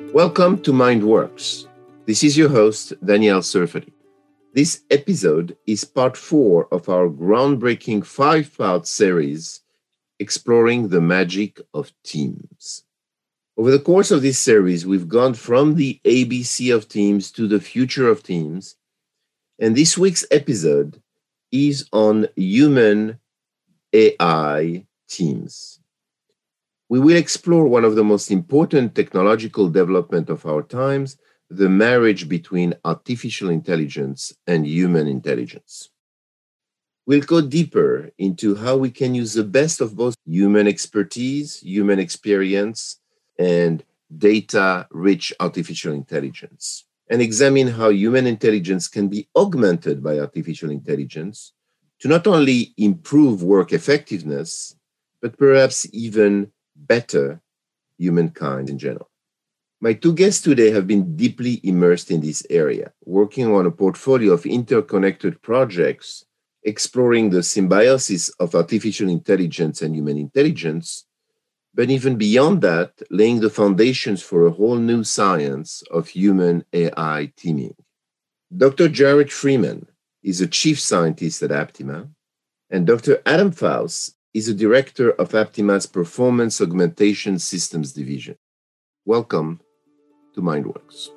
Welcome to MindWorks. This is your host, Daniel Serfati. This episode is part 4 of our groundbreaking 5-part series exploring the magic of teams. Over the course of this series, we've gone from the ABC of teams to the future of teams, and this week's episode is on human AI teams. We will explore one of the most important technological developments of our times, the marriage between artificial intelligence and human intelligence. We'll go deeper into how we can use the best of both human expertise, human experience, and data-rich artificial intelligence, and examine how human intelligence can be augmented by artificial intelligence to not only improve work effectiveness, but perhaps even better humankind in general. My two guests today have been deeply immersed in this area, working on a portfolio of interconnected projects, exploring the symbiosis of artificial intelligence and human intelligence, but even beyond that, laying the foundations for a whole new science of human AI teaming. Dr. Jared Freeman is a chief scientist at Aptima, and Dr. Adam Faust is a director of Aptima's Performance Augmentation Systems Division. Welcome to MindWorks.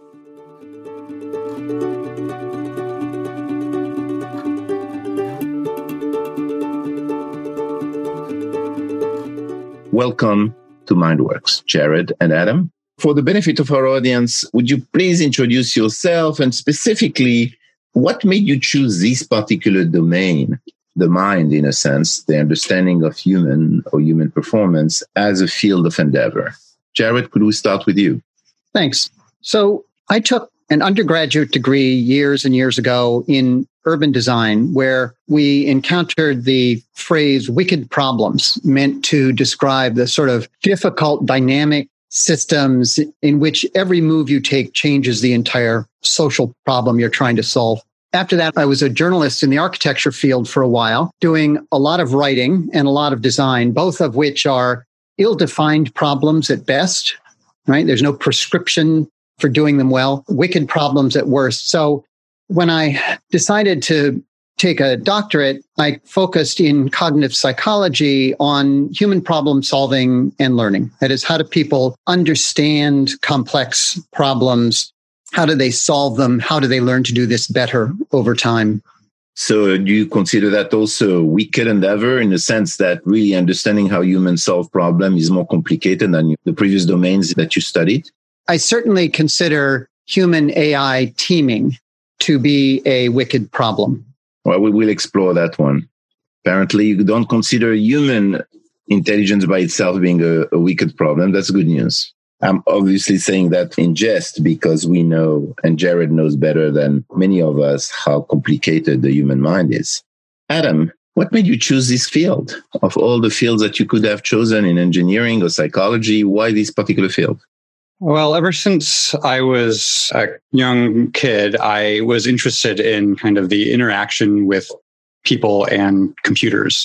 Welcome to MindWorks, Jared and Adam. For the benefit of our audience, would you please introduce yourself and specifically what made you choose this particular domain? The mind, in a sense, the understanding of human or human performance as a field of endeavor. Jared, could we start with you? Thanks. So I took an undergraduate degree years and years ago in urban design, where we encountered the phrase wicked problems, meant to describe the sort of difficult dynamic systems in which every move you take changes the entire social problem you're trying to solve. After that, I was a journalist in the architecture field for a while, doing a lot of writing and a lot of design, both of which are ill-defined problems at best, right? There's no prescription for doing them well, wicked problems at worst. So when I decided to take a doctorate, I focused in cognitive psychology on human problem solving and learning. That is, how do people understand complex problems? How do they solve them? How do they learn to do this better over time? So do you consider that also a wicked endeavor in the sense that really understanding how humans solve problems is more complicated than the previous domains that you studied? I certainly consider human AI teaming to be a wicked problem. Well, we will explore that one. Apparently, you don't consider human intelligence by itself being a wicked problem. That's good news. I'm obviously saying that in jest because we know, and Jared knows better than many of us, how complicated the human mind is. Adam, what made you choose this field? Of all the fields that you could have chosen in engineering or psychology, why this particular field? Well, ever since I was a young kid, I was interested in kind of the interaction with people and computers.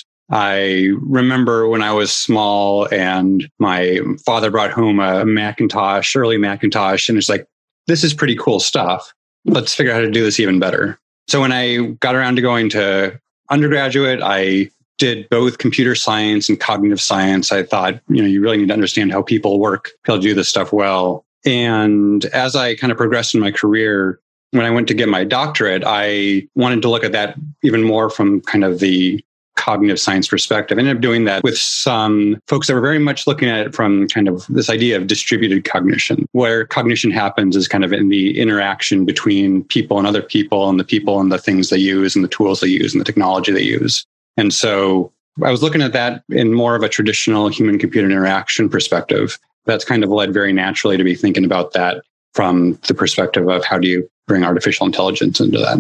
I remember when I was small and my father brought home a Macintosh, early Macintosh, and it's like, this is pretty cool stuff. Let's figure out how to do this even better. So when I got around to going to undergraduate, I did both computer science and cognitive science. I thought, you really need to understand how people work, be able to do this stuff well. And as I kind of progressed in my career, when I went to get my doctorate, I wanted to look at that even more from kind of the cognitive science perspective. I ended up doing that with some folks that were very much looking at it from kind of this idea of distributed cognition, where cognition happens is kind of in the interaction between people and other people and the people and the things they use and the tools they use and the technology they use. And so I was looking at that in more of a traditional human-computer interaction perspective. That's kind of led very naturally to be thinking about that from the perspective of how do you bring artificial intelligence into that.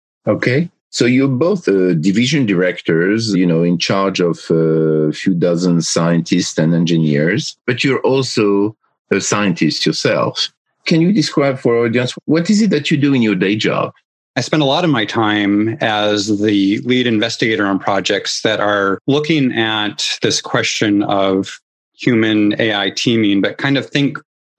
Okay. So you're both division directors, in charge of a few dozen scientists and engineers, but you're also a scientist yourself. Can you describe for our audience, what is it that you do in your day job? I spend a lot of my time as the lead investigator on projects that are looking at this question of human AI teaming, but kind of think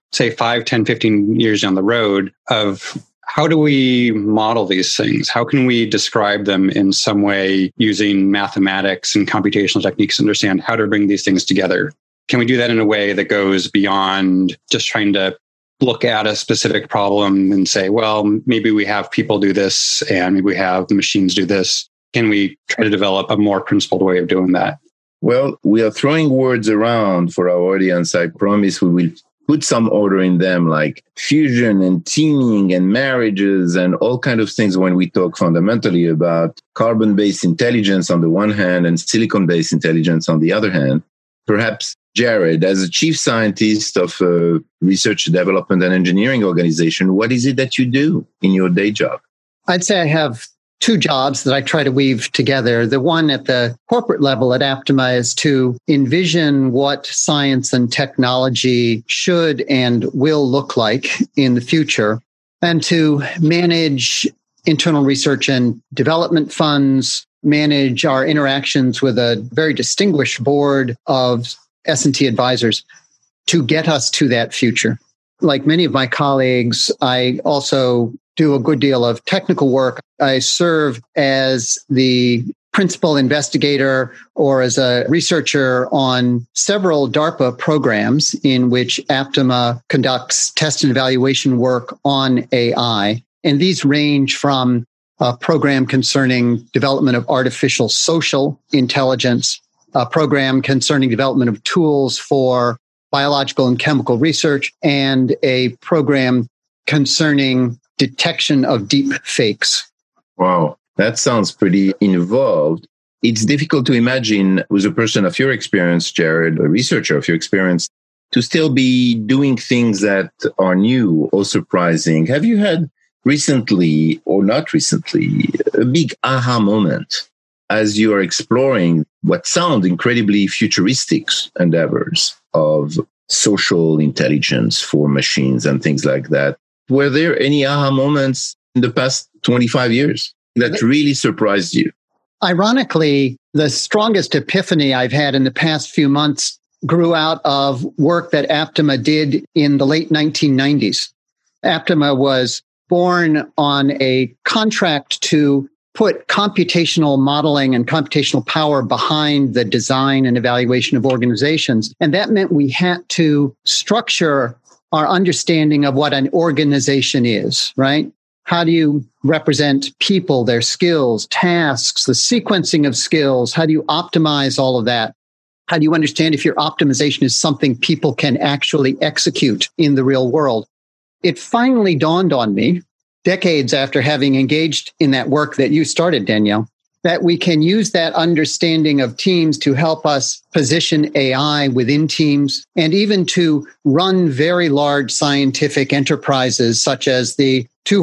say 5, 10, 15 years down the road of how do we model these things? How can we describe them in some way using mathematics and computational techniques to understand how to bring these things together? Can we do that in a way that goes beyond just trying to look at a specific problem and say, well, maybe we have people do this and maybe we have the machines do this? Can we try to develop a more principled way of doing that? Well, we are throwing words around for our audience. I promise we will put some order in them, like fusion and teaming and marriages and all kinds of things when we talk fundamentally about carbon-based intelligence on the one hand and silicon-based intelligence on the other hand. Perhaps, Jared, as a chief scientist of a research, development, and engineering organization, what is it that you do in your day job? I'd say I have two jobs that I try to weave together. The one at the corporate level at Aptima is to envision what science and technology should and will look like in the future, and to manage internal research and development funds, manage our interactions with a very distinguished board of S&T advisors to get us to that future. Like many of my colleagues, I also do a good deal of technical work. I serve as the principal investigator or as a researcher on several DARPA programs in which Aptima conducts test and evaluation work on AI. And these range from a program concerning development of artificial social intelligence, a program concerning development of tools for biological and chemical research, and a program concerning detection of deep fakes. Wow, that sounds pretty involved. It's difficult to imagine with a person of your experience, Jared, a researcher of your experience, to still be doing things that are new or surprising. Have you had recently or not recently a big aha moment as you are exploring what sound incredibly futuristic endeavors of social intelligence for machines and things like that? Were there any aha moments in the past 25 years that really surprised you? Ironically, the strongest epiphany I've had in the past few months grew out of work that Aptima did in the late 1990s. Aptima was born on a contract to put computational modeling and computational power behind the design and evaluation of organizations. And that meant we had to structure our understanding of what an organization is, right? How do you represent people, their skills, tasks, the sequencing of skills? How do you optimize all of that? How do you understand if your optimization is something people can actually execute in the real world? It finally dawned on me, decades after having engaged in that work that you started, Danielle, that we can use that understanding of teams to help us position AI within teams and even to run very large scientific enterprises such as the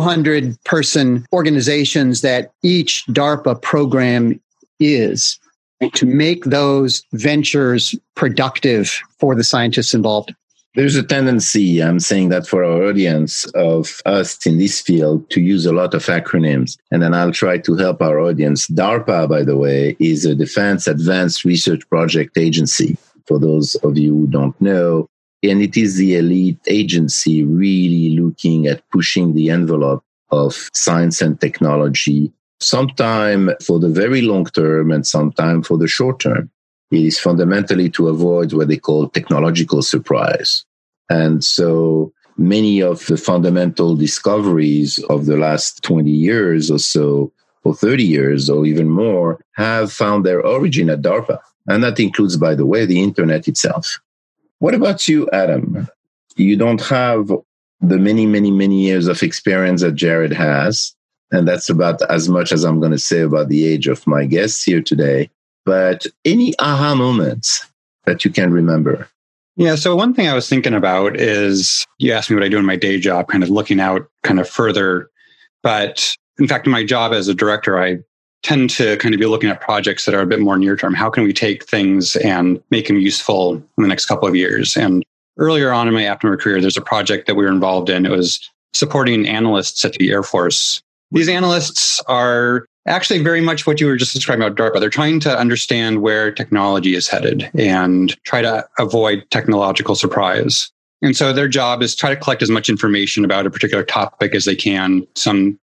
200-person organizations that each DARPA program is, to make those ventures productive for the scientists involved. There's a tendency, I'm saying that for our audience, of us in this field to use a lot of acronyms. And then I'll try to help our audience. DARPA, by the way, is a Defense Advanced Research Project Agency, for those of you who don't know. And it is the elite agency really looking at pushing the envelope of science and technology, sometime for the very long term and sometime for the short term. It is fundamentally to avoid what they call technological surprise. And so many of the fundamental discoveries of the last 20 years or so, or 30 years or even more, have found their origin at DARPA. And that includes, by the way, the internet itself. What about you, Adam? You don't have the many years of experience that Jared has. And that's about as much as I'm going to say about the age of my guests here today. But any aha moments that you can remember? Yeah. So one thing I was thinking about is, you asked me what I do in my day job, kind of looking out kind of further. But in fact, in my job as a director, I tend to kind of be looking at projects that are a bit more near term. How can we take things and make them useful in the next couple of years? And earlier on in my Aptima career, there's a project that we were involved in. It was supporting analysts at the Air Force. These analysts are actually very much what you were just describing about DARPA. They're trying to understand where technology is headed and try to avoid technological surprise. And so their job is try to collect as much information about a particular topic as they can, some,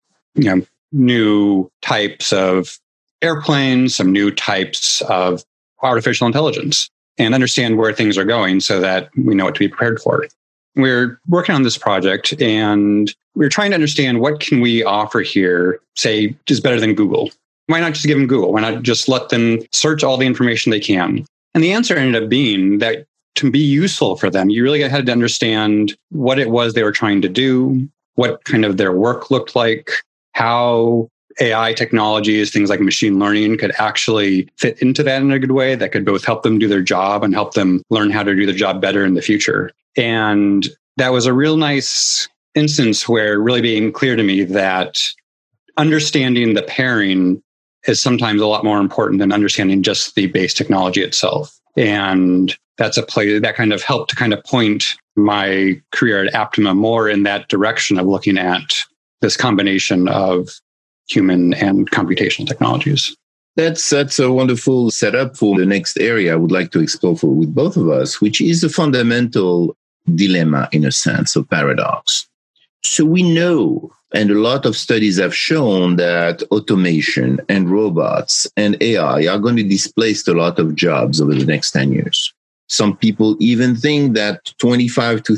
new types of airplanes, some new types of artificial intelligence, and understand where things are going so that we know what to be prepared for. We're working on this project and we're trying to understand what can we offer here, say, is better than Google. Why not just give them Google? Why not just let them search all the information they can? And the answer ended up being that to be useful for them, you really had to understand what it was they were trying to do, what kind of their work looked like, how AI technologies, things like machine learning could actually fit into that in a good way that could both help them do their job and help them learn how to do their job better in the future. And that was a real nice instance where it really became clear to me that understanding the pairing is sometimes a lot more important than understanding just the base technology itself. And that's a play that kind of helped to kind of point my career at Aptima more in that direction of looking at this combination of human and computational technologies. That's a wonderful setup for the next area I would like to explore with both of us, which is a fundamental dilemma, in a sense, of paradox. So we know, and a lot of studies have shown, that automation and robots and AI are going to displace a lot of jobs over the next 10 years. Some people even think that 25 to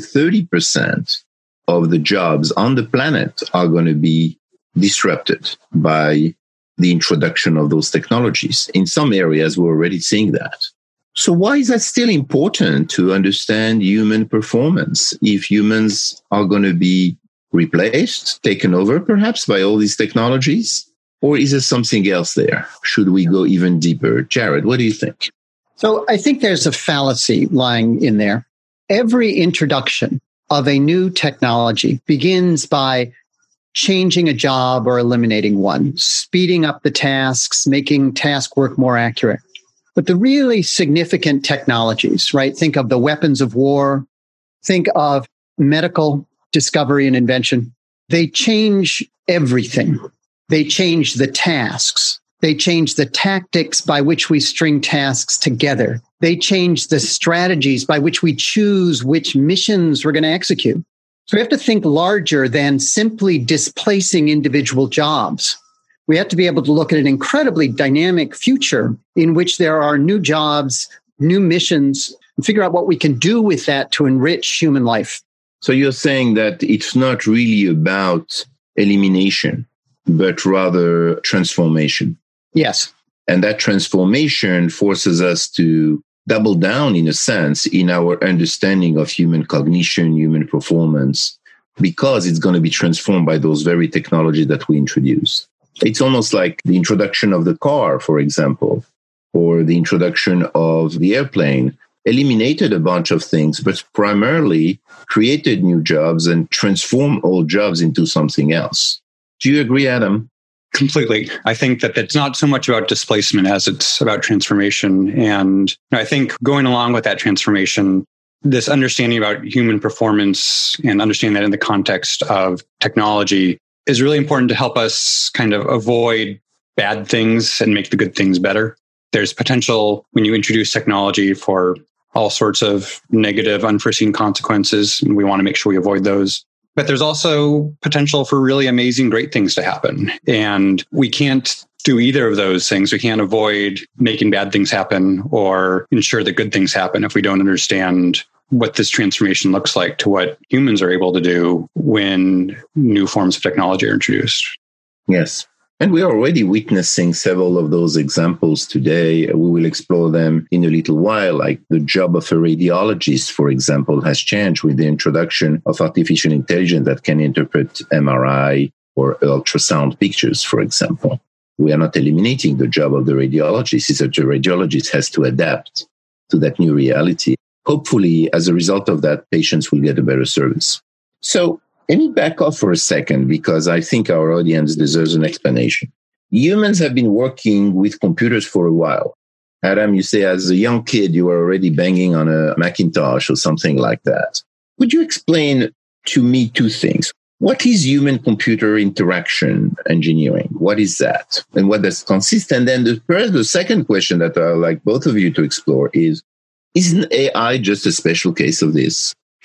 30% of the jobs on the planet are going to be disrupted by the introduction of those technologies. In some areas, we're already seeing that. So why is that still important to understand human performance if humans are going to be replaced, taken over perhaps by all these technologies? Or is there something else there? Should we go even deeper? Jared, what do you think? So I think there's a fallacy lying in there. Every introduction of a new technology begins by changing a job or eliminating one, speeding up the tasks, making task work more accurate. But the really significant technologies, right? Think of the weapons of war, think of medical discovery and invention. They change everything. They change the tasks. They change the tactics by which we string tasks together. They change the strategies by which we choose which missions we're going to execute. So we have to think larger than simply displacing individual jobs. We have to be able to look at an incredibly dynamic future in which there are new jobs, new missions, and figure out what we can do with that to enrich human life. So you're saying that it's not really about elimination, but rather transformation. Yes. And that transformation forces us to double down, in a sense, in our understanding of human cognition, human performance, because it's going to be transformed by those very technologies that we introduce. It's almost like the introduction of the car, for example, or the introduction of the airplane eliminated a bunch of things, but primarily created new jobs and transformed old jobs into something else. Do you agree, Adam? Completely. I think that it's not so much about displacement as it's about transformation. And I think going along with that transformation, this understanding about human performance and understanding that in the context of technology is really important to help us kind of avoid bad things and make the good things better. There's potential when you introduce technology for all sorts of negative, unforeseen consequences, and we want to make sure we avoid those. But there's also potential for really amazing, great things to happen. And we can't do either of those things. We can't avoid making bad things happen or ensure that good things happen if we don't understand what this transformation looks like to what humans are able to do when new forms of technology are introduced. Yes. And we are already witnessing several of those examples today. We will explore them in a little while, like the job of a radiologist, for example, has changed with the introduction of artificial intelligence that can interpret MRI or ultrasound pictures, for example. We are not eliminating the job of the radiologist. It's that the radiologist has to adapt to that new reality. Hopefully, as a result of that, patients will get a better service. So, let me back off for a second because I think our audience deserves an explanation. Humans have been working with computers for a while. Adam, you say as a young kid, you were already banging on a Macintosh or something like that. Would you explain to me two things? What is human-computer interaction engineering? What is that? And what does it consist? And then the second question that I'd like both of you to explore is, isn't AI just a special case of this?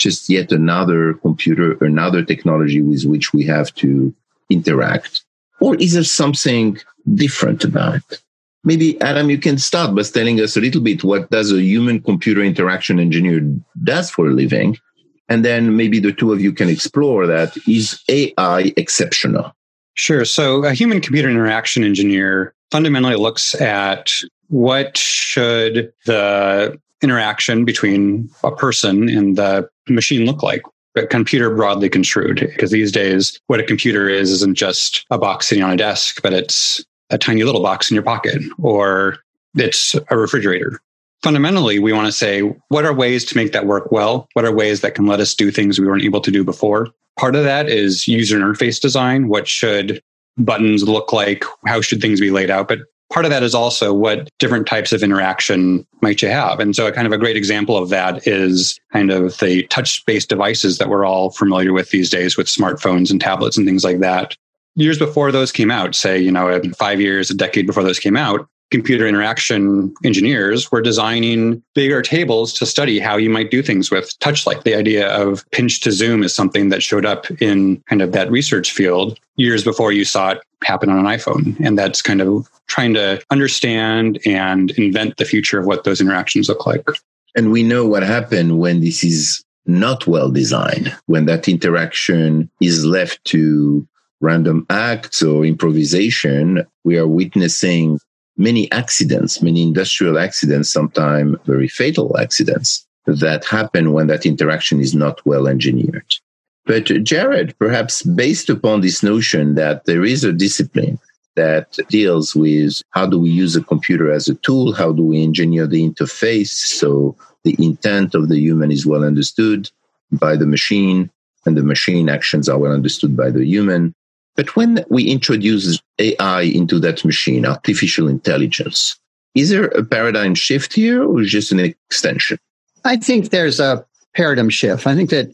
just yet another computer, another technology with which we have to interact? Or is there something different about it? Maybe, Adam, you can start by telling us a little bit what does a human-computer interaction engineer does for a living, and then maybe the two of you can explore that. Is AI exceptional? Sure. So a human-computer interaction engineer fundamentally looks at what should the interaction between a person and the machine look like. A computer broadly construed, because these days what a computer is isn't just a box sitting on a desk, but it's a tiny little box in your pocket, or it's a refrigerator. Fundamentally, we want to say, what are ways to make that work well? What are ways that can let us do things we weren't able to do before? Part of that is user interface design. What should buttons look like? How should things be laid out? But part of that is also what different types of interaction might you have. And so a great example of that is kind of the touch-based devices that we're all familiar with these days with smartphones and tablets and things like that. Years before those came out, say, 5 years, a decade before those came out, computer interaction engineers were designing bigger tables to study how you might do things with touch. Like the idea of pinch to zoom is something that showed up in kind of that research field years before you saw it happen on an iPhone. And that's kind of trying to understand and invent the future of what those interactions look like. And we know what happened when this is not well designed, when that interaction is left to random acts or improvisation. We are witnessing many accidents, many industrial accidents, sometimes very fatal accidents that happen when that interaction is not well engineered. But Jared, perhaps based upon this notion that there is a discipline that deals with how do we use a computer as a tool, how do we engineer the interface so the intent of the human is well understood by the machine and the machine actions are well understood by the human. But when we introduce AI into that machine, artificial intelligence, is there a paradigm shift here or just an extension? I think there's a paradigm shift. I think that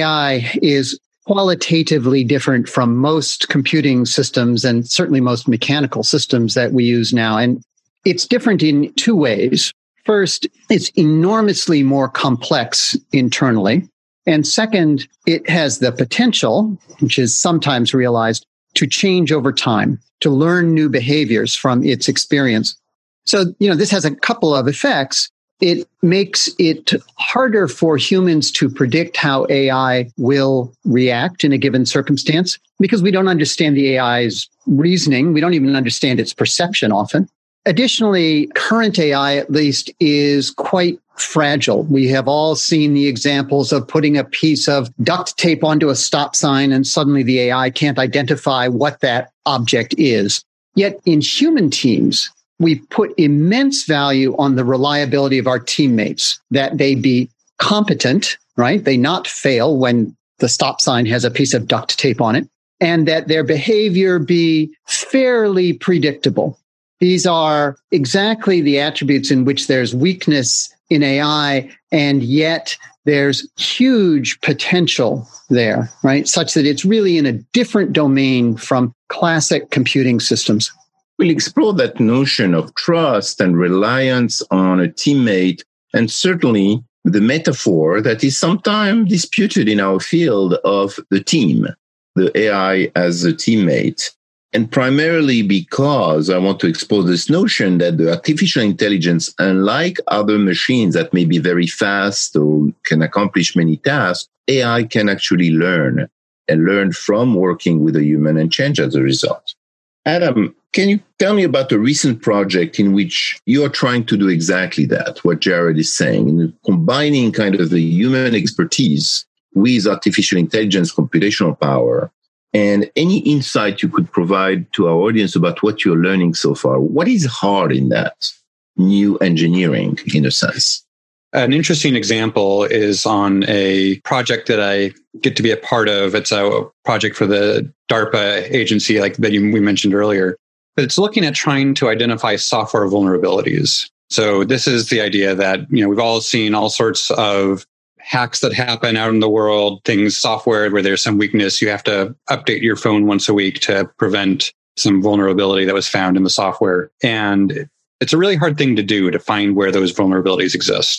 AI is qualitatively different from most computing systems and certainly most mechanical systems that we use now. And it's different in two ways. First, it's enormously more complex internally. And second, it has the potential, which is sometimes realized, to change over time, to learn new behaviors from its experience. So, this has a couple of effects. It makes it harder for humans to predict how AI will react in a given circumstance because we don't understand the AI's reasoning. We don't even understand its perception often. Additionally, current AI, at least, is quite fragile. We have all seen the examples of putting a piece of duct tape onto a stop sign and suddenly the AI can't identify what that object is. Yet in human teams, we put immense value on the reliability of our teammates, that they be competent, right? They not fail when the stop sign has a piece of duct tape on it, and that their behavior be fairly predictable. These are exactly the attributes in which there's weakness in AI, and yet there's huge potential there, right? Such that it's really in a different domain from classic computing systems. We'll explore that notion of trust and reliance on a teammate, and certainly the metaphor that is sometimes disputed in our field of the team, the AI as a teammate. And primarily because I want to explore this notion that the artificial intelligence, unlike other machines that may be very fast or can accomplish many tasks, AI can actually learn and learn from working with a human and change as a result. Adam, can you tell me about a recent project in which you're trying to do exactly that, what Jared is saying, in combining kind of the human expertise with artificial intelligence, computational power, and any insight you could provide to our audience about what you're learning so far? What is hard in that new engineering, in a sense? An interesting example is on a project that I get to be a part of. It's a project for the DARPA agency, like that we mentioned earlier. But it's looking at trying to identify software vulnerabilities. So this is the idea that, we've all seen all sorts of hacks that happen out in the world, software where there's some weakness. You have to update your phone once a week to prevent some vulnerability that was found in the software. And it's a really hard thing to do, to find where those vulnerabilities exist.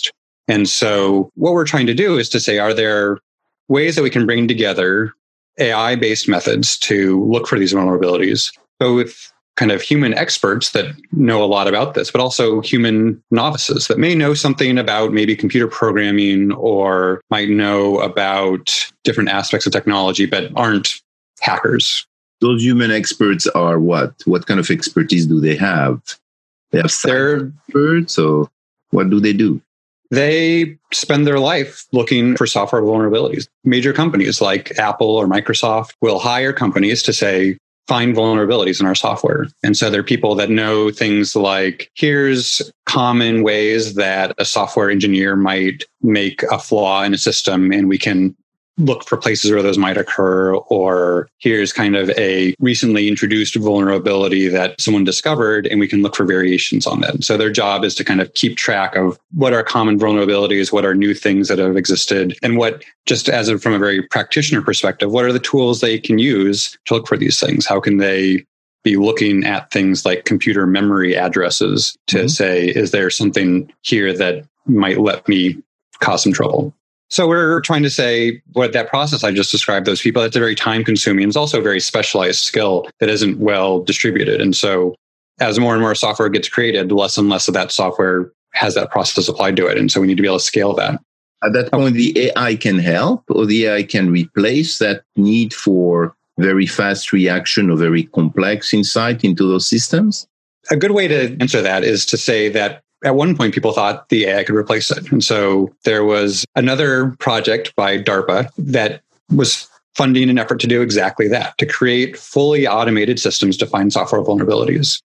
And so what we're trying to do is to say, are there ways that we can bring together AI-based methods to look for these vulnerabilities, both kind of human experts that know a lot about this, but also human novices that may know something about maybe computer programming or might know about different aspects of technology, but aren't hackers. Those human experts are what? What kind of expertise do they have? They have cyber experts, or what do they do? They spend their life looking for software vulnerabilities. Major companies like Apple or Microsoft will hire companies to say, find vulnerabilities in our software. And so there are people that know things like, here's common ways that a software engineer might make a flaw in a system, and we can look for places where those might occur, or here's kind of a recently introduced vulnerability that someone discovered, and we can look for variations on that. So their job is to kind of keep track of what are common vulnerabilities, what are new things that have existed, and what, just from a very practitioner perspective, what are the tools they can use to look for these things? How can they be looking at things like computer memory addresses to say, is there something here that might let me cause some trouble? So we're trying to say what that process I just described, those people, that's a very time consuming. It's also a very specialized skill that isn't well distributed. And so as more and more software gets created, less and less of that software has that process applied to it. And so we need to be able to scale that. At that point, the AI can help, or the AI can replace that need for very fast reaction or very complex insight into those systems? A good way to answer that is to say that at one point, people thought the AI could replace it. And so there was another project by DARPA that was funding an effort to do exactly that, to create fully automated systems to find software vulnerabilities.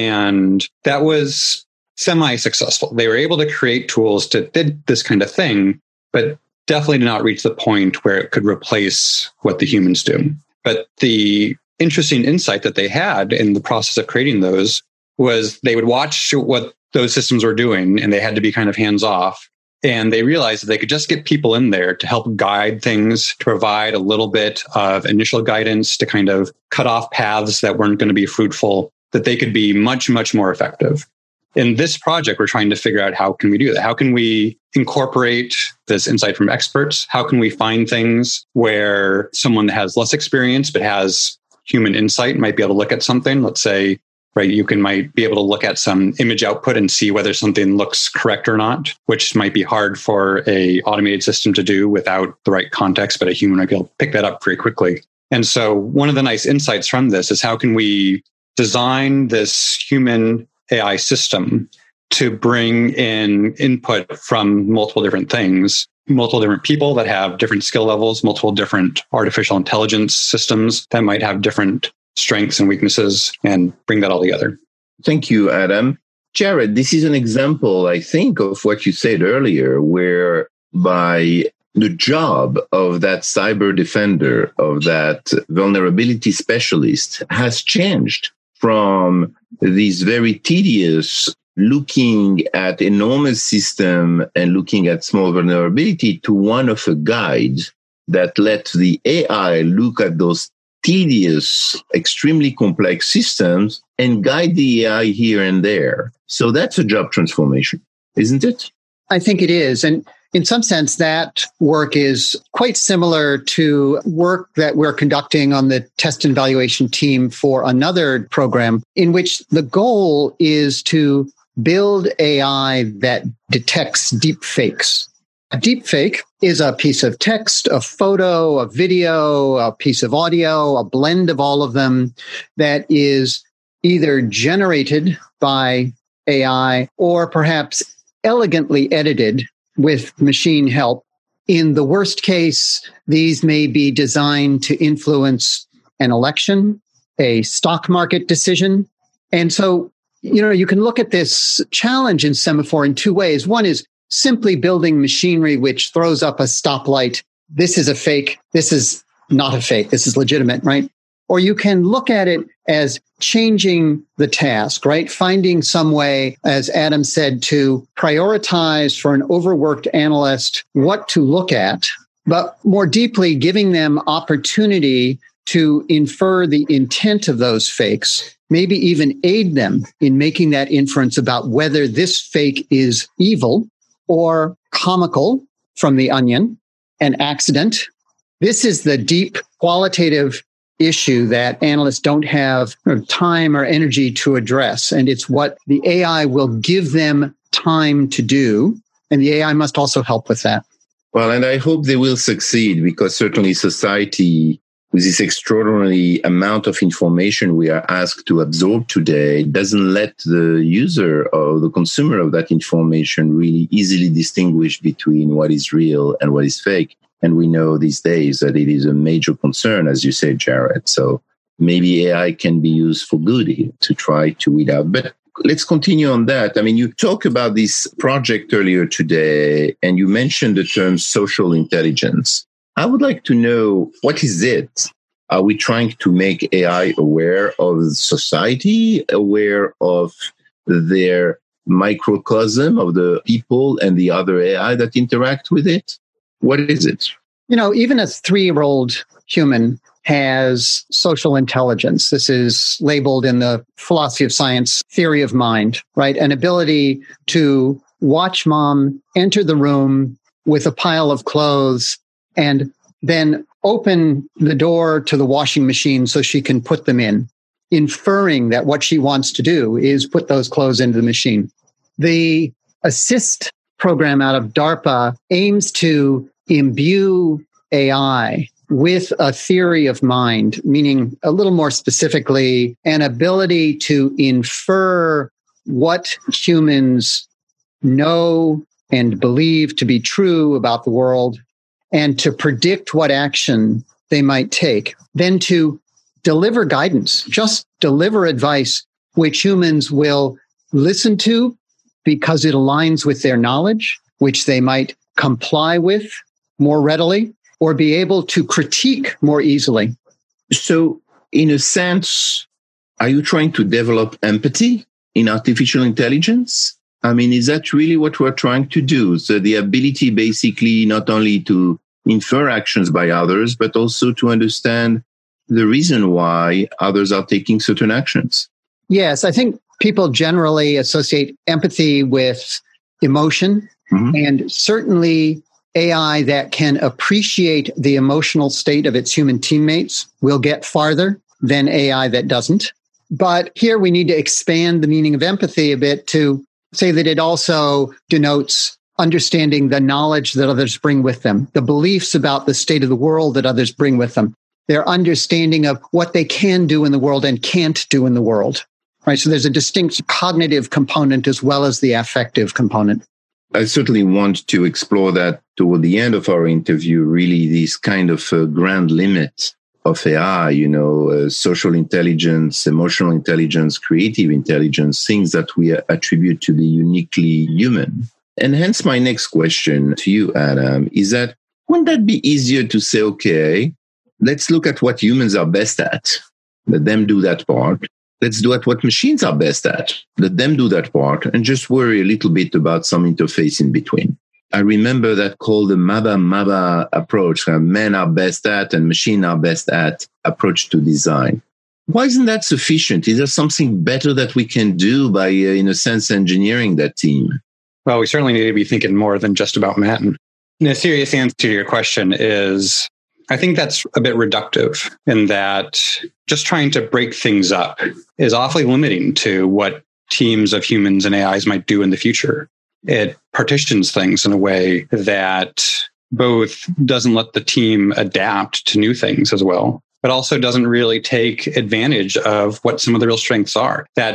And that was semi-successful. They were able to create tools that did this kind of thing, but definitely did not reach the point where it could replace what the humans do. But the interesting insight that they had in the process of creating those was they would watch what those systems were doing, and they had to be kind of hands off. And they realized that they could just get people in there to help guide things, to provide a little bit of initial guidance, to kind of cut off paths that weren't going to be fruitful, that they could be much, much more effective. In this project, we're trying to figure out how can we do that? How can we incorporate this insight from experts? How can we find things where someone that has less experience but has human insight might be able to look at something? Let's say, right, you might be able to look at some image output and see whether something looks correct or not, which might be hard for an automated system to do without the right context, but a human might be able to pick that up very quickly. And so one of the nice insights from this is how can we design this human AI system to bring in input from multiple different things, multiple different people that have different skill levels, multiple different artificial intelligence systems that might have different strengths and weaknesses, and bring that all together. Thank you, Adam. Jared, this is an example, I think, of what you said earlier, where by the job of that cyber defender, of that vulnerability specialist, has changed from these very tedious looking at enormous system and looking at small vulnerability to one of a guide that lets the AI look at those tedious, extremely complex systems and guide the AI here and there. So that's a job transformation, isn't it? I think it is. And in some sense, that work is quite similar to work that we're conducting on the test and evaluation team for another program, in which the goal is to build AI that detects deep fakes. A deep fake is a piece of text, a photo, a video, a piece of audio, a blend of all of them that is either generated by AI or perhaps elegantly edited with machine help. In the worst case, these may be designed to influence an election, a stock market decision. And so, you can look at this challenge in Semaphore in two ways. One is simply building machinery which throws up a stoplight. This is a fake. This is not a fake. This is legitimate, right? Or you can look at it as changing the task, right? Finding some way, as Adam said, to prioritize for an overworked analyst what to look at, but more deeply giving them opportunity to infer the intent of those fakes, maybe even aid them in making that inference about whether this fake is evil or comical from The Onion, an accident. This is the deep qualitative issue that analysts don't have time or energy to address. And it's what the AI will give them time to do. And the AI must also help with that. Well, and I hope they will succeed, because certainly society, with this extraordinary amount of information we are asked to absorb today, doesn't let the user or the consumer of that information really easily distinguish between what is real and what is fake. And we know these days that it is a major concern, as you said, Jared. So maybe AI can be used for good to try to weed out. But let's continue on that. I mean, you talked about this project earlier today, and you mentioned the term social intelligence. I would like to know, what is it? Are we trying to make AI aware of society, aware of their microcosm of the people and the other AI that interact with it? What is it? Even a 3-year-old human has social intelligence. This is labeled in the philosophy of science theory of mind, right? An ability to watch mom enter the room with a pile of clothes and then open the door to the washing machine so she can put them in, inferring that what she wants to do is put those clothes into the machine. The ASSIST program out of DARPA aims to imbue AI with a theory of mind, meaning a little more specifically, an ability to infer what humans know and believe to be true about the world, and to predict what action they might take, then to deliver guidance, just deliver advice, which humans will listen to because it aligns with their knowledge, which they might comply with more readily, or be able to critique more easily. So, in a sense, are you trying to develop empathy in artificial intelligence? I mean, is that really what we're trying to do? So the ability basically not only to infer actions by others, but also to understand the reason why others are taking certain actions. Yes, I think people generally associate empathy with emotion, and certainly AI that can appreciate the emotional state of its human teammates will get farther than AI that doesn't. But here we need to expand the meaning of empathy a bit to say that it also denotes understanding the knowledge that others bring with them, the beliefs about the state of the world that others bring with them, their understanding of what they can do in the world and can't do in the world. Right? So there's a distinct cognitive component as well as the affective component. I certainly want to explore that toward the end of our interview, really this kind of grand limit of AI, social intelligence, emotional intelligence, creative intelligence, things that we attribute to be uniquely human. And hence my next question to you, Adam, is that wouldn't that be easier to say, okay, let's look at what humans are best at, let them do that part. Let's do at what machines are best at, let them do that part, and just worry a little bit about some interface in between. I remember that called the MABA approach, men are best at and machine are best at approach to design. Why isn't that sufficient? Is there something better that we can do by, in a sense, engineering that team? Well, we certainly need to be thinking more than just about men. The serious answer to your question is, I think that's a bit reductive in that just trying to break things up is awfully limiting to what teams of humans and AIs might do in the future. It partitions things in a way that both doesn't let the team adapt to new things as well, but also doesn't really take advantage of what some of the real strengths are. That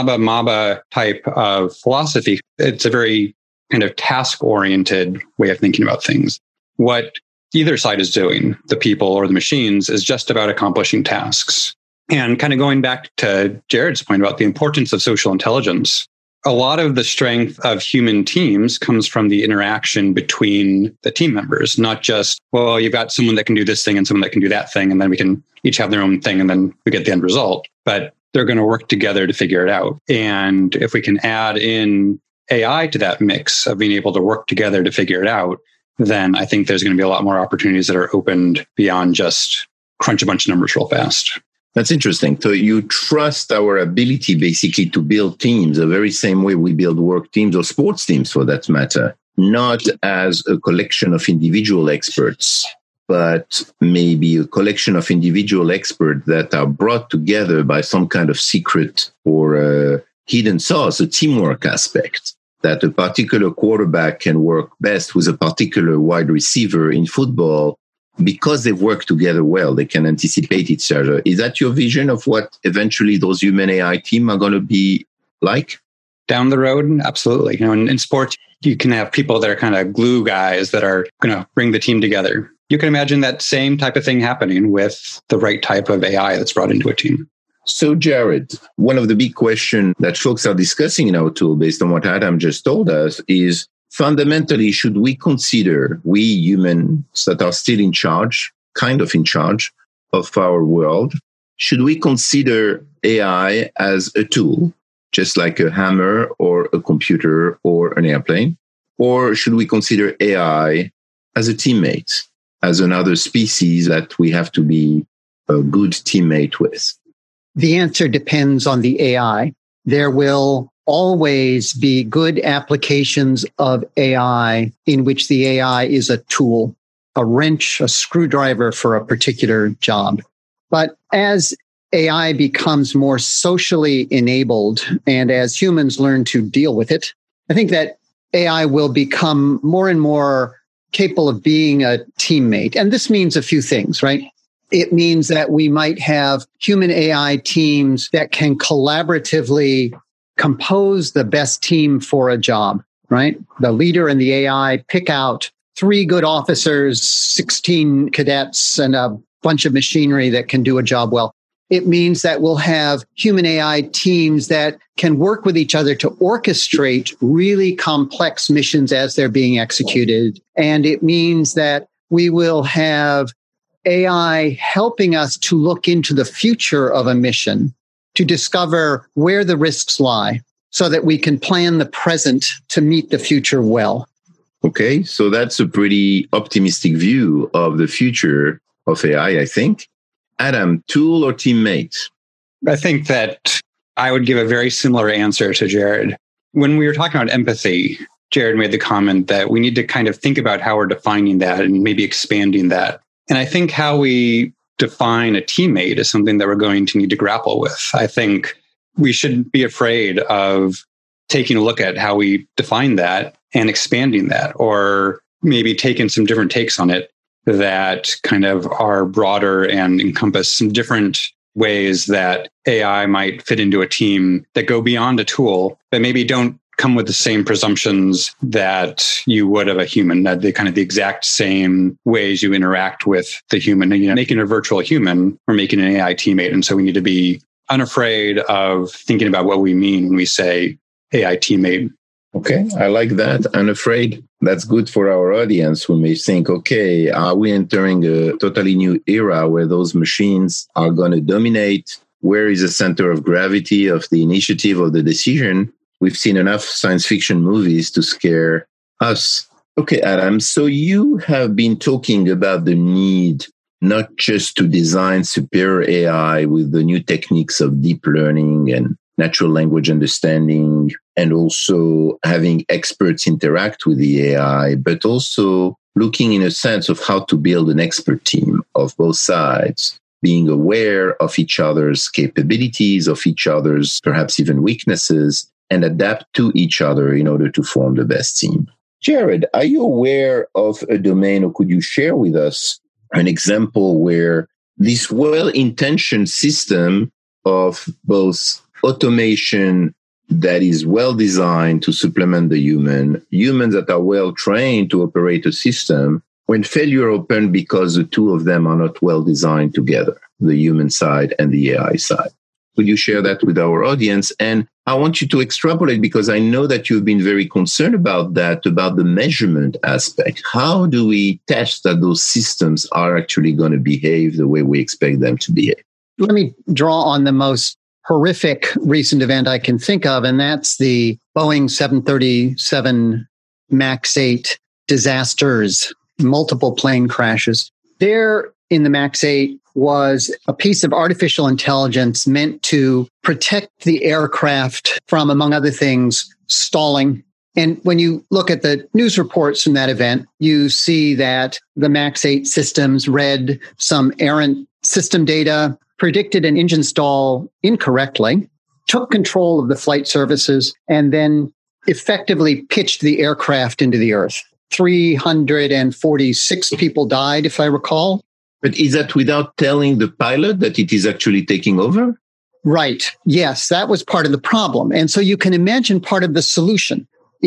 MABA type of philosophy, it's a very kind of task-oriented way of thinking about things. What either side is doing, the people or the machines, is just about accomplishing tasks. And kind of going back to Jared's point about the importance of social intelligence, a lot of the strength of human teams comes from the interaction between the team members, not just, well, you've got someone that can do this thing and someone that can do that thing, and then we can each have their own thing, and then we get the end result. But they're going to work together to figure it out. And if we can add in AI to that mix of being able to work together to figure it out, then I think there's going to be a lot more opportunities that are opened beyond just crunch a bunch of numbers real fast. That's interesting. So you trust our ability basically to build teams the very same way we build work teams or sports teams for that matter. not as a collection of individual experts, but maybe a collection of individual experts that are brought together by some kind of secret or hidden sauce, a teamwork aspect, that a particular quarterback can work best with a particular wide receiver in football because they work together well. They can anticipate each other. Is that your vision of what eventually those human AI teams are going to be like? Down the road, absolutely. In sports, you can have people that are kind of glue guys that are going to bring the team together. You can imagine that same type of thing happening with the right type of AI that's brought into a team. So, Jared, one of the big questions that folks are discussing in our tool, based on what Adam just told us, is fundamentally, should we consider, we humans that are still in charge, kind of in charge of our world, should we consider AI as a tool, just like a hammer or a computer or an airplane? Or should we consider AI as a teammate, as another species that we have to be a good teammate with? The answer depends on the AI. There will always be good applications of AI in which the AI is a tool, a wrench, a screwdriver for a particular job. But as AI becomes more socially enabled and as humans learn to deal with it, I think that AI will become more and more capable of being a teammate. And this means a few things, right? It means that we might have human AI teams that can collaboratively compose the best team for a job, right? The leader and the AI pick out 3 good officers, 16 cadets, and a bunch of machinery that can do a job well. It means that we'll have human AI teams that can work with each other to orchestrate really complex missions as they're being executed. And it means that we will have AI helping us to look into the future of a mission, to discover where the risks lie so that we can plan the present to meet the future well. Okay, so that's a pretty optimistic view of the future of AI, I think. Adam, tool or teammate? I think that I would give a very similar answer to Jared. When we were talking about empathy, Jared made the comment that we need to kind of think about how we're defining that and maybe expanding that. And I think how we define a teammate is something that we're going to need to grapple with. I think we shouldn't be afraid of taking a look at how we define that and expanding that, or maybe taking some different takes on it that kind of are broader and encompass some different ways that AI might fit into a team that go beyond a tool, but maybe don't come with the same presumptions that you would of a human, that the kind of the exact same ways you interact with the human. Making a virtual human or making an AI teammate. And so we need to be unafraid of thinking about what we mean when we say AI teammate. Okay, I like that. Unafraid. That's good for our audience who may think, okay, are we entering a totally new era where those machines are going to dominate? Where is the center of gravity of the initiative of the decision? We've seen enough science fiction movies to scare us. Okay, Adam, so you have been talking about the need not just to design superior AI with the new techniques of deep learning and natural language understanding, and also having experts interact with the AI, but also looking in a sense of how to build an expert team of both sides, being aware of each other's capabilities, of each other's perhaps even weaknesses, and adapt to each other in order to form the best team. Jared, are you aware of a domain, or could you share with us an example where this well-intentioned system of both automation that is well designed to supplement the humans that are well trained to operate a system, when failure occurs because the two of them are not well designed together, the human side and the AI side? Could you share that with our audience? And I want you to extrapolate, because I know that you've been very concerned about that, about the measurement aspect. How do we test that those systems are actually going to behave the way we expect them to behave? Let me draw on the most horrific recent event I can think of, and that's the Boeing 737 MAX 8 disasters, multiple plane crashes. There in the MAX 8 was a piece of artificial intelligence meant to protect the aircraft from, among other things, stalling And when you look at the news reports from that event, you see that the MAX 8 systems read some errant system data, predicted an engine stall incorrectly, took control of the flight services, and then effectively pitched the aircraft into the earth. 346 people died, if I recall. But is that without telling the pilot that it is actually taking over? Right. Yes, that was part of the problem. And so you can imagine part of the solution.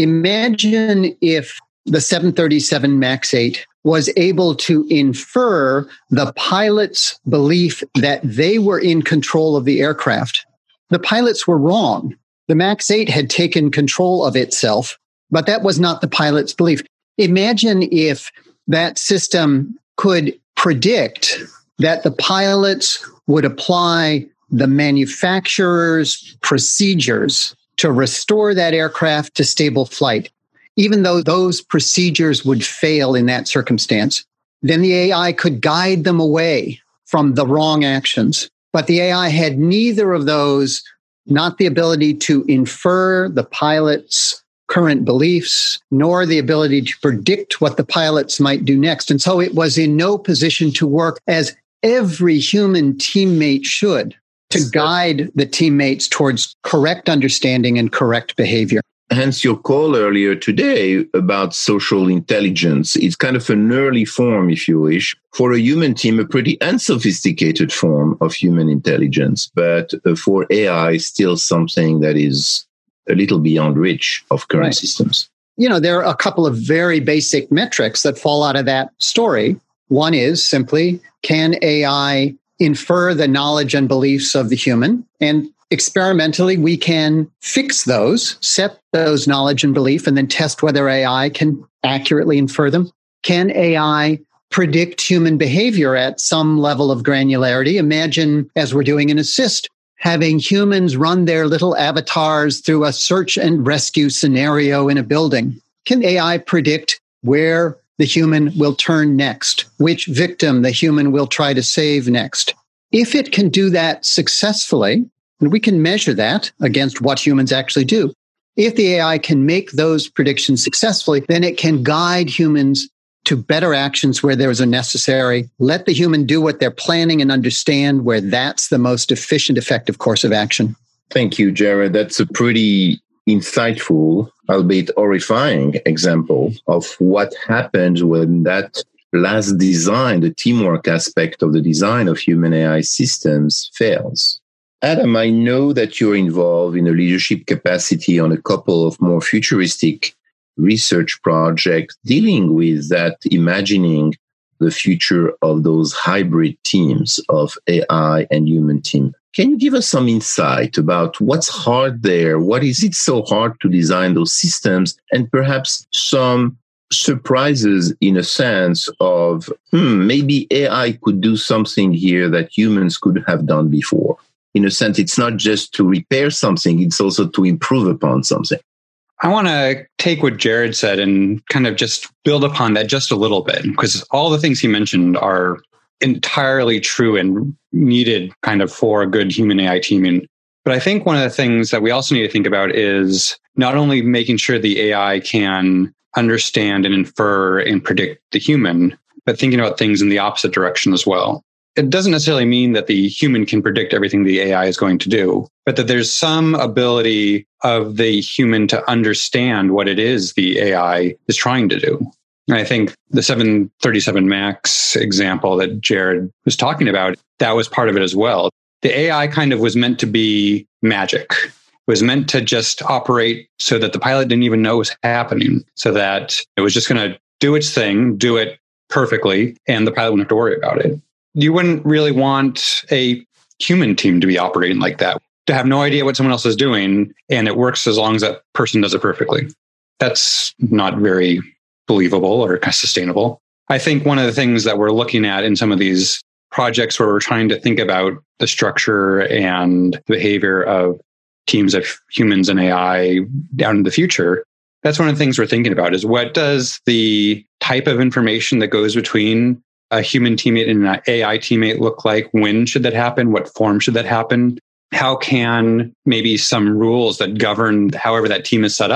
Imagine if the 737 MAX 8 was able to infer the pilot's belief that they were in control of the aircraft. The pilots were wrong. The MAX 8 had taken control of itself, but that was not the pilot's belief. Imagine if that system could predict that the pilots would apply the manufacturer's procedures to restore that aircraft to stable flight, even though those procedures would fail in that circumstance. Then the AI could guide them away from the wrong actions. But the AI had neither of those, not the ability to infer the pilot's current beliefs, nor the ability to predict what the pilots might do next. And so it was in no position to work as every human teammate should, to guide the teammates towards correct understanding and correct behavior. Hence your call earlier today about social intelligence. It's kind of an early form, if you wish, for a human team, a pretty unsophisticated form of human intelligence. But for AI, still something that is a little beyond reach of current systems. You know, there are a couple of very basic metrics that fall out of that story. One is simply, can AI infer the knowledge and beliefs of the human? And experimentally, we can fix those, set those knowledge and belief, and then test whether AI can accurately infer them. Can AI predict human behavior at some level of granularity? Imagine, as we're doing in Assist, having humans run their little avatars through a search and rescue scenario in a building. Can AI predict where the human will turn next, which victim the human will try to save next? If it can do that successfully, and we can measure that against what humans actually do, if the AI can make those predictions successfully, then it can guide humans to better actions where those are necessary, let the human do what they're planning and understand where that's the most efficient, effective course of action. Thank you, Jared. That's a pretty insightful, albeit horrifying example of what happens when that last design, the teamwork aspect of the design of human AI systems fails. Adam, I know that you're involved in a leadership capacity on a couple of more futuristic research projects dealing with that, imagining the future of those hybrid teams of AI and human team. Can you give us some insight about what's hard there? What is it so hard to design those systems? And perhaps some surprises in a sense of, maybe AI could do something here that humans could have done before. In a sense, it's not just to repair something, it's also to improve upon something. I want to take what Jared said and kind of just build upon that just a little bit, because all the things he mentioned are entirely true and needed kind of for a good human AI teaming. But I think one of the things that we also need to think about is not only making sure the AI can understand and infer and predict the human, but thinking about things in the opposite direction as well. It doesn't necessarily mean that the human can predict everything the AI is going to do, but that there's some ability of the human to understand what it is the AI is trying to do. And I think the 737 MAX example that Jared was talking about, that was part of it as well. The AI kind of was meant to be magic. It was meant to just operate so that the pilot didn't even know what was happening, so that it was just going to do its thing, do it perfectly, and the pilot wouldn't have to worry about it. You wouldn't really want a human team to be operating like that, to have no idea what someone else is doing, and it works as long as that person does it perfectly. That's not very believable or sustainable. I think one of the things that we're looking at in some of these projects where we're trying to think about the structure and behavior of teams of humans and AI down in the future, that's one of the things we're thinking about is what does the type of information that goes between a human teammate and an AI teammate look like? When should that happen? What form should that happen? How can maybe some rules that govern however that team is set up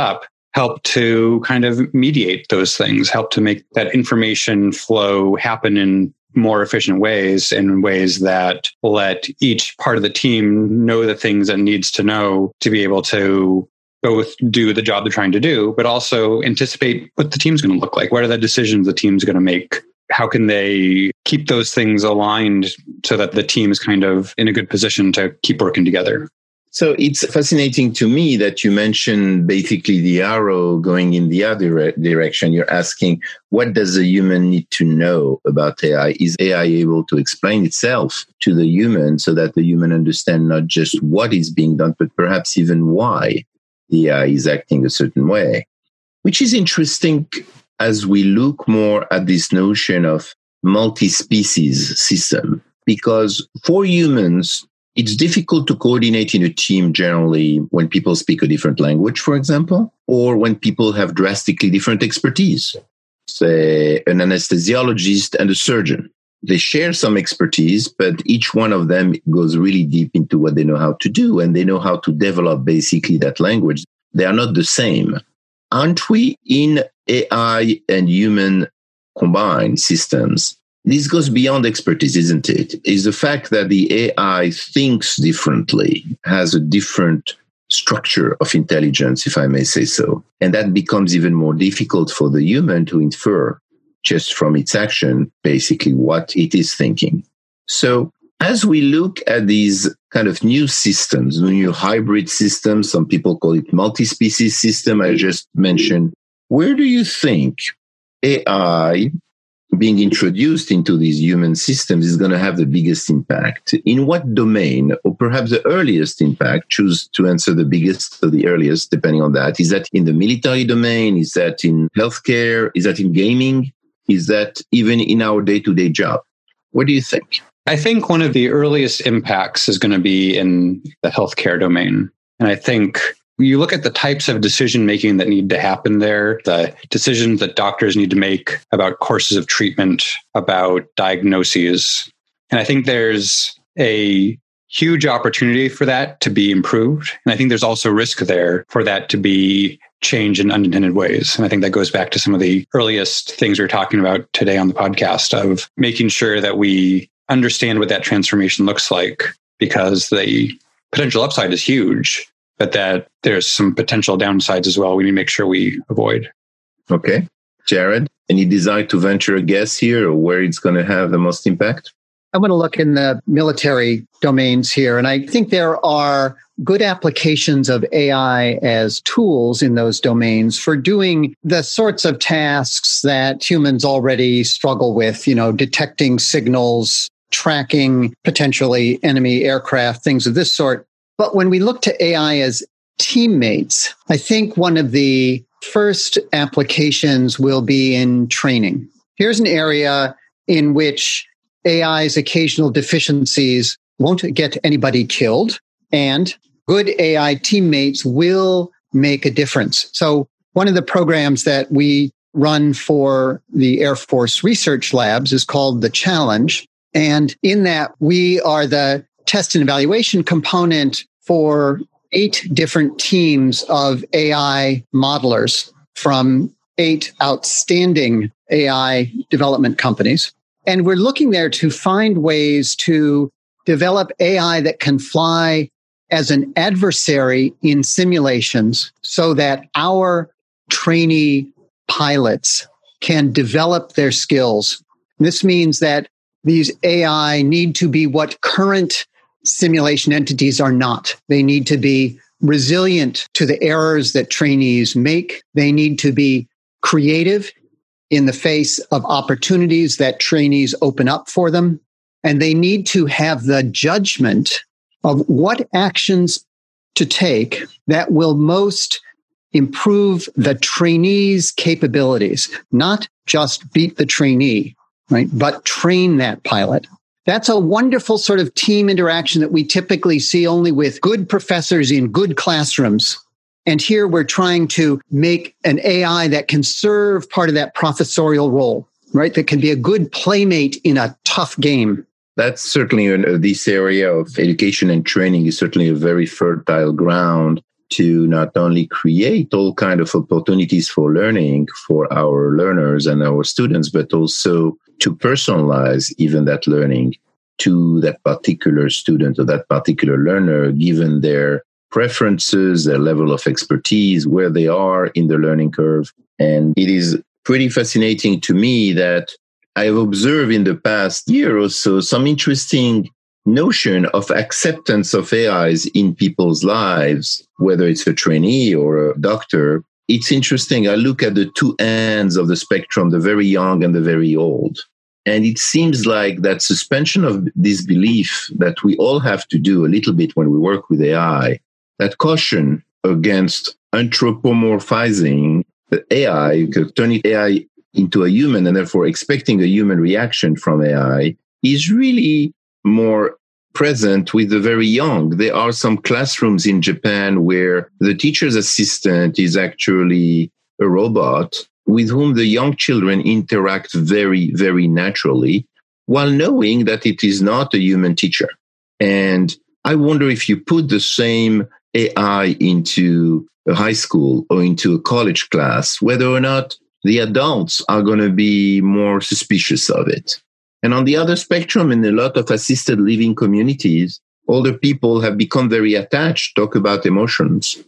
help to kind of mediate those things, help to make that information flow happen in more efficient ways, in ways that let each part of the team know the things it needs to know to be able to both do the job they're trying to do, but also anticipate what the team's going to look like. What are the decisions the team's going to make? How can they keep those things aligned so that the team is kind of in a good position to keep working together? So it's fascinating to me that you mentioned basically the arrow going in the other direction. You're asking, what does a human need to know about AI? Is AI able to explain itself to the human so that the human understands not just what is being done, but perhaps even why the AI is acting a certain way? Which is interesting as we look more at this notion of multi-species system, because for humans, it's difficult to coordinate in a team generally when people speak a different language, for example, or when people have drastically different expertise. Say an anesthesiologist and a surgeon. They share some expertise, but each one of them goes really deep into what they know how to do, and they know how to develop basically that language. They are not the same. Aren't we in AI and human combined systems? This goes beyond expertise, isn't it? Is the fact that the AI thinks differently, has a different structure of intelligence, if I may say so. And that becomes even more difficult for the human to infer just from its action, basically what it is thinking. So as we look at these kind of new systems, new hybrid systems, some people call it multi-species system, I just mentioned, where do you think AI being introduced into these human systems is going to have the biggest impact? In what domain, or perhaps the earliest impact? Choose to answer the biggest or the earliest, depending on that. Is that in the military domain? Is that in healthcare? Is that in gaming? Is that even in our day-to-day job? What do you think? I think one of the earliest impacts is going to be in the healthcare domain. And I think you look at the types of decision-making that need to happen there, the decisions that doctors need to make about courses of treatment, about diagnoses. And I think there's a huge opportunity for that to be improved. And I think there's also risk there for that to be changed in unintended ways. And I think that goes back to some of the earliest things we were talking about today on the podcast of making sure that we understand what that transformation looks like, because the potential upside is huge, but that there's some potential downsides as well we need to make sure we avoid. Okay. Jared, any desire to venture a guess here or where it's going to have the most impact? I want to look in the military domains here, and I think there are good applications of AI as tools in those domains for doing the sorts of tasks that humans already struggle with, detecting signals, tracking potentially enemy aircraft, things of this sort. But when we look to AI as teammates, I think one of the first applications will be in training. Here's an area in which AI's occasional deficiencies won't get anybody killed, and good AI teammates will make a difference. So one of the programs that we run for the Air Force Research Labs is called The Challenge. And in that, we are the test and evaluation component for 8 different teams of AI modelers from 8 outstanding AI development companies. And we're looking there to find ways to develop AI that can fly as an adversary in simulations so that our trainee pilots can develop their skills. This means that these AI need to be what current simulation entities are not. They need to be resilient to the errors that trainees make. They need to be creative in the face of opportunities that trainees open up for them. And they need to have the judgment of what actions to take that will most improve the trainee's capabilities, not just beat the trainee, right? But train that pilot. That's a wonderful sort of team interaction that we typically see only with good professors in good classrooms. And here we're trying to make an AI that can serve part of that professorial role, right? That can be a good playmate in a tough game. That's certainly this area of education and training is certainly a very fertile ground. to not only create all kind of opportunities for learning for our learners and our students, but also to personalize even that learning to that particular student or that particular learner, given their preferences, their level of expertise, where they are in the learning curve. And it is pretty fascinating to me that I have observed in the past year or so some interesting notion of acceptance of AIs in people's lives, whether it's a trainee or a doctor. It's interesting. I look at the two ends of the spectrum, the very young and the very old. And it seems like that suspension of disbelief that we all have to do a little bit when we work with AI, that caution against anthropomorphizing the AI, turning AI into a human and therefore expecting a human reaction from AI, is really more present with the very young. There are some classrooms in Japan where the teacher's assistant is actually a robot with whom the young children interact very, very naturally, while knowing that it is not a human teacher. And I wonder if you put the same AI into a high school or into a college class, whether or not the adults are going to be more suspicious of it. And on the other spectrum, in a lot of assisted living communities, older people have become very attached, talk about emotions,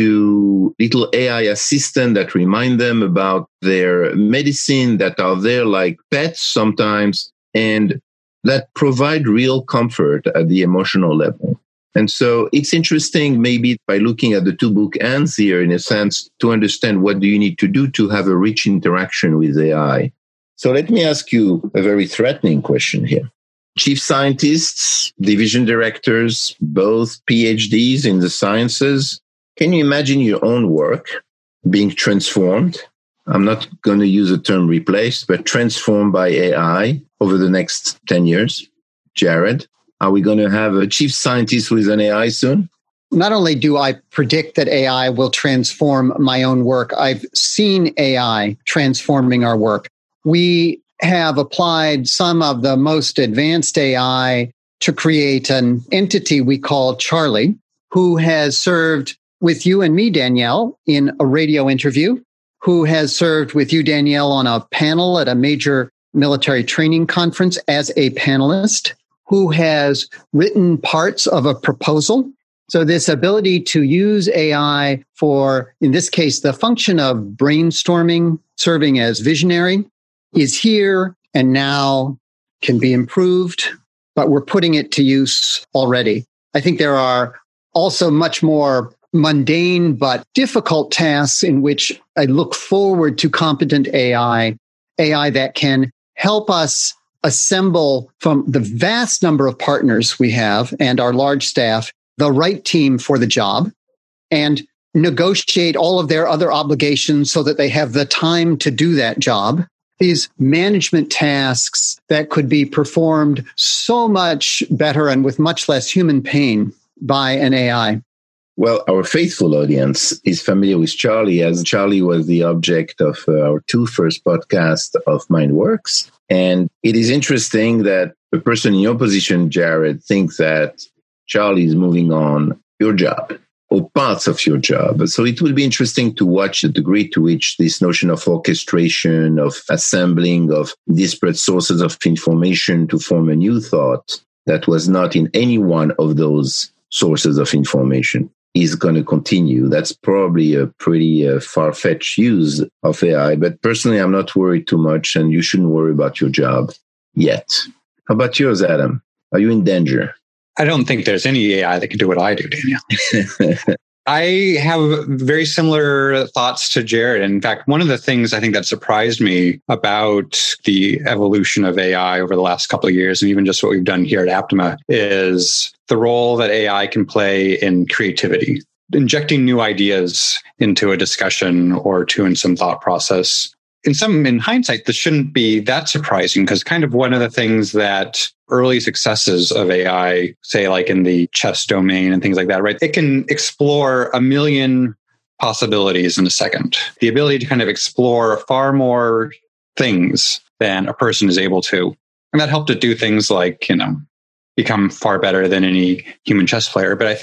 to little AI assistants that remind them about their medicine, that are there like pets sometimes, and that provide real comfort at the emotional level. And so it's interesting, maybe by looking at the two bookends here, in a sense, to understand what do you need to do to have a rich interaction with AI. So let me ask you a very threatening question here. Chief scientists, division directors, both PhDs in the sciences, can you imagine your own work being transformed? I'm not going to use the term replaced, but transformed by AI over the next 10 years. Jared, are we going to have a chief scientist with an AI soon? Not only do I predict that AI will transform my own work, I've seen AI transforming our work. We have applied some of the most advanced AI to create an entity we call Charlie, who has served with you and me, Danielle, in a radio interview, who has served with you, Danielle, on a panel at a major military training conference as a panelist, who has written parts of a proposal. So this ability to use AI for, in this case, the function of brainstorming, serving as visionary, is here and now, can be improved, but we're putting it to use already. I think there are also much more mundane but difficult tasks in which I look forward to competent AI that can help us assemble from the vast number of partners we have and our large staff, the right team for the job, and negotiate all of their other obligations so that they have the time to do that job. These management tasks that could be performed so much better and with much less human pain by an AI. Well, our faithful audience is familiar with Charlie, as Charlie was the object of our two first podcasts of MindWorks. And it is interesting that the person in your position, Jared, thinks that Charlie is moving on your job or parts of your job. So it will be interesting to watch the degree to which this notion of orchestration, of assembling of disparate sources of information to form a new thought that was not in any one of those sources of information is going to continue. That's probably a pretty far-fetched use of AI. But personally, I'm not worried too much, and you shouldn't worry about your job yet. How about yours, Adam? Are you in danger? I don't think there's any AI that can do what I do, Daniel. I have very similar thoughts to Jared. In fact, one of the things I think that surprised me about the evolution of AI over the last couple of years, and even just what we've done here at Aptima, is the role that AI can play in creativity, injecting new ideas into a discussion or two in some thought process. In hindsight, this shouldn't be that surprising, because kind of one of the things that early successes of AI, say like in the chess domain and things like that, right? It can explore a million possibilities in a second. The ability to kind of explore far more things than a person is able to. And that helped it do things like, become far better than any human chess player. But I think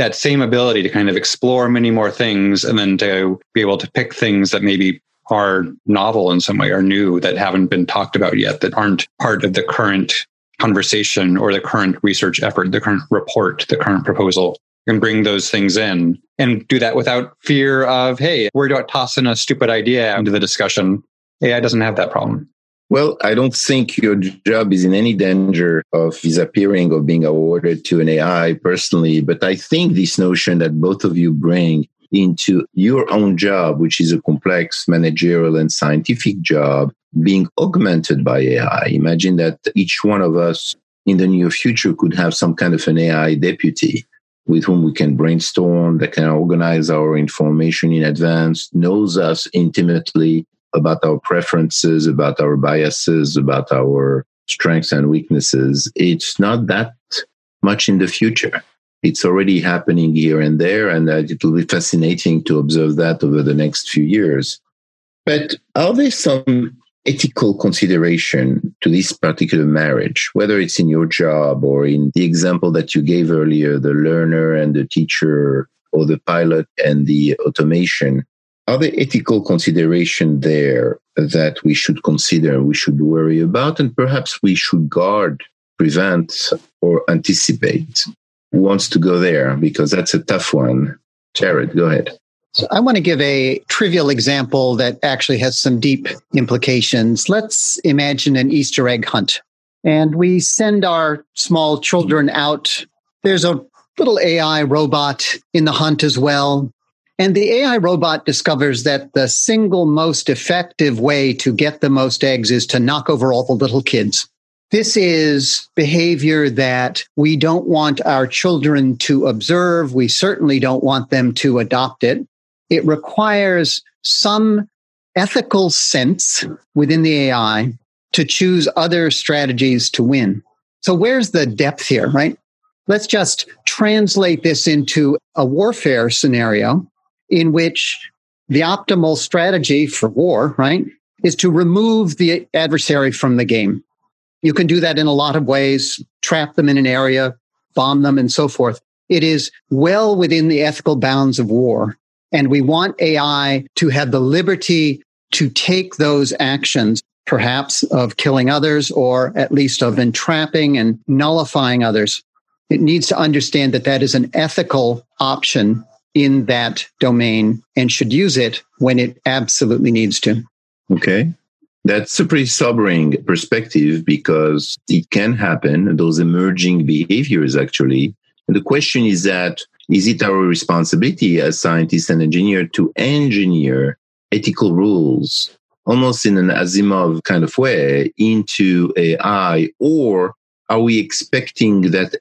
that same ability to kind of explore many more things and then to be able to pick things that maybe are novel in some way or new that haven't been talked about yet, that aren't part of the current conversation or the current research effort, the current report, the current proposal. You can bring those things in and do that without fear of, hey, we're tossing a stupid idea into the discussion. AI doesn't have that problem. Well, I don't think your job is in any danger of disappearing or being awarded to an AI personally, but I think this notion that both of you bring into your own job, which is a complex managerial and scientific job, being augmented by AI. Imagine that each one of us in the near future could have some kind of an AI deputy with whom we can brainstorm, that can organize our information in advance, knows us intimately about our preferences, about our biases, about our strengths and weaknesses. It's not that much in the future. It's already happening here and there, and it will be fascinating to observe that over the next few years. But are there some ethical consideration to this particular marriage, whether it's in your job or in the example that you gave earlier, the learner and the teacher, or the pilot and the automation? Are there ethical considerations there that we should consider, we should worry about, and perhaps we should guard, prevent, or anticipate? Who wants to go there? Because that's a tough one. Jared, go ahead. So I want to give a trivial example that actually has some deep implications. Let's imagine an Easter egg hunt. And we send our small children out. There's a little AI robot in the hunt as well. And the AI robot discovers that the single most effective way to get the most eggs is to knock over all the little kids. This is behavior that we don't want our children to observe. We certainly don't want them to adopt it. It requires some ethical sense within the AI to choose other strategies to win. So where's the depth here, right? Let's just translate this into a warfare scenario in which the optimal strategy for war, right, is to remove the adversary from the game. You can do that in a lot of ways, trap them in an area, bomb them, and so forth. It is well within the ethical bounds of war. And we want AI to have the liberty to take those actions, perhaps of killing others, or at least of entrapping and nullifying others. It needs to understand that that is an ethical option in that domain and should use it when it absolutely needs to. Okay. That's a pretty sobering perspective because it can happen, those emerging behaviors actually. And the question is that, is it our responsibility as scientists and engineers to engineer ethical rules, almost in an Asimov kind of way, into AI? Or are we expecting that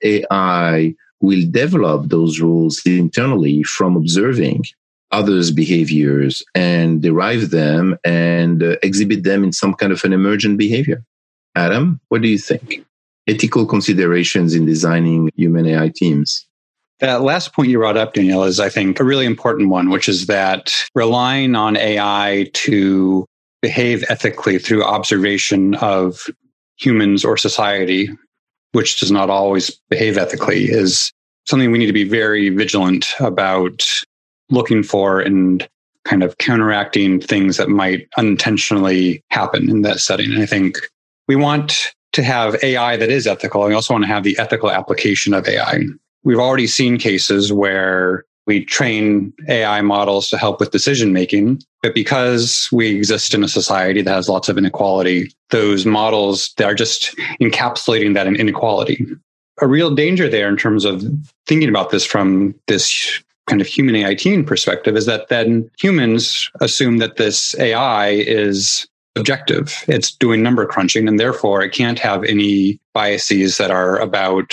AI will develop those rules internally from observing others' behaviors and derive them and exhibit them in some kind of an emergent behavior? Adam, what do you think? Ethical considerations in designing human AI teams. That last point you brought up, Daniel, is, I think, a really important one, which is that relying on AI to behave ethically through observation of humans or society, which does not always behave ethically, is something we need to be very vigilant about looking for and kind of counteracting things that might unintentionally happen in that setting. And I think we want to have AI that is ethical. We also want to have the ethical application of AI. We've already seen cases where we train AI models to help with decision making, but because we exist in a society that has lots of inequality, those models, they are just encapsulating that inequality. A real danger there in terms of thinking about this from this kind of human AI team perspective is that then humans assume that this AI is objective. It's doing number crunching, and therefore it can't have any biases that are about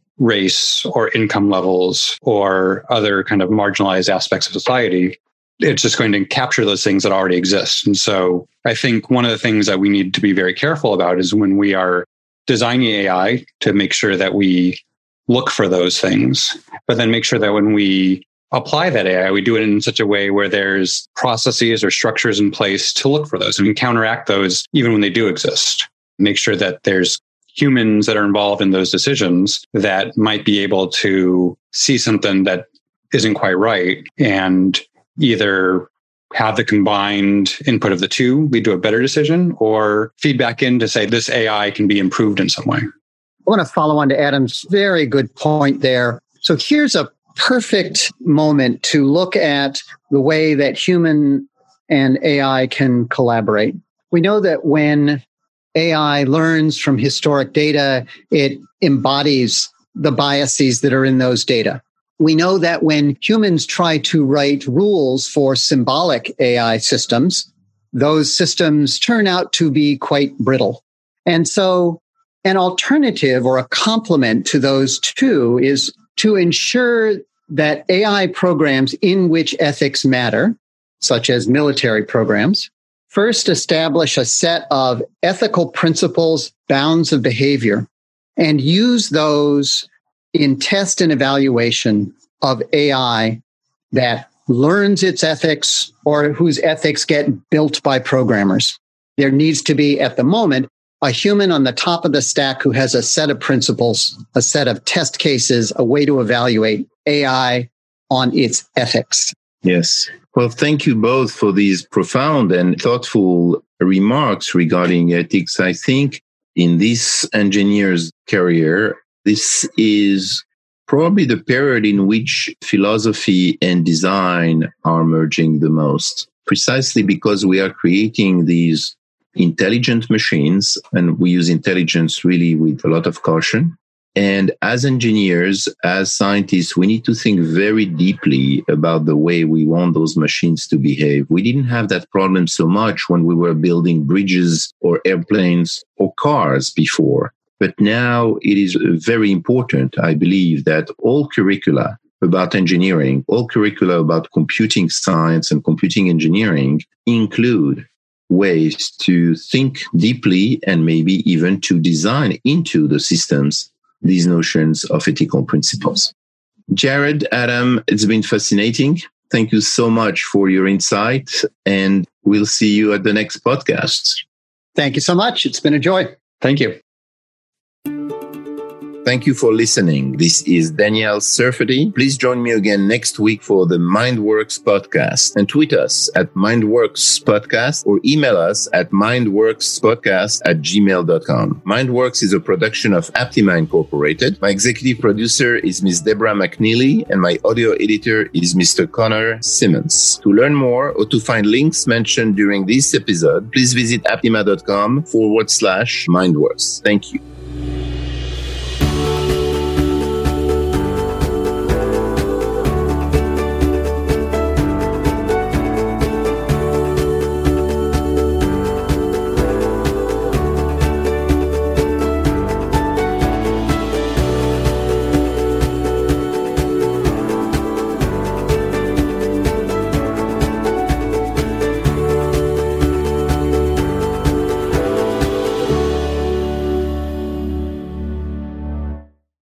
race or income levels or other kind of marginalized aspects of society. It's just going to capture those things that already exist. And so I think one of the things that we need to be very careful about is when we are designing AI to make sure that we look for those things, but then make sure that when we apply that AI, we do it in such a way where there's processes or structures in place to look for those and counteract those even when they do exist. Make sure that there's humans that are involved in those decisions that might be able to see something that isn't quite right, and either have the combined input of the two lead to a better decision, or feedback in to say this AI can be improved in some way. I want to follow on to Adam's very good point there. So here's a perfect moment to look at the way that human and AI can collaborate. We know that when AI learns from historic data, it embodies the biases that are in those data. We know that when humans try to write rules for symbolic AI systems, those systems turn out to be quite brittle. And so an alternative or a complement to those two is to ensure that AI programs in which ethics matter, such as military programs, first establish a set of ethical principles, bounds of behavior, and use those in test and evaluation of AI that learns its ethics or whose ethics get built by programmers. There needs to be, at the moment, a human on the top of the stack who has a set of principles, a set of test cases, a way to evaluate AI on its ethics. Yes. Well, thank you both for these profound and thoughtful remarks regarding ethics. I think in this engineer's career, this is probably the period in which philosophy and design are merging the most, precisely because we are creating these intelligent machines, and we use intelligence really with a lot of caution. And as engineers, as scientists, we need to think very deeply about the way we want those machines to behave. We didn't have that problem so much when we were building bridges or airplanes or cars before. But now it is very important, I believe, that all curricula about engineering, all curricula about computing science and computing engineering include ways to think deeply and maybe even to design into the systems these notions of ethical principles. Jared, Adam, it's been fascinating. Thank you so much for your insight, and we'll see you at the next podcast. Thank you so much. It's been a joy. Thank you. Thank you for listening. This is Daniel Serfati. Please join me again next week for the MindWorks podcast, and tweet us at MindWorks Podcast or email us at mindworkspodcast@gmail.com. MindWorks is a production of Aptima Incorporated. My executive producer is Ms. Deborah McNeely, and my audio editor is Mr. Connor Simmons. To learn more or to find links mentioned during this episode, please visit aptima.com/mindworks. Thank you.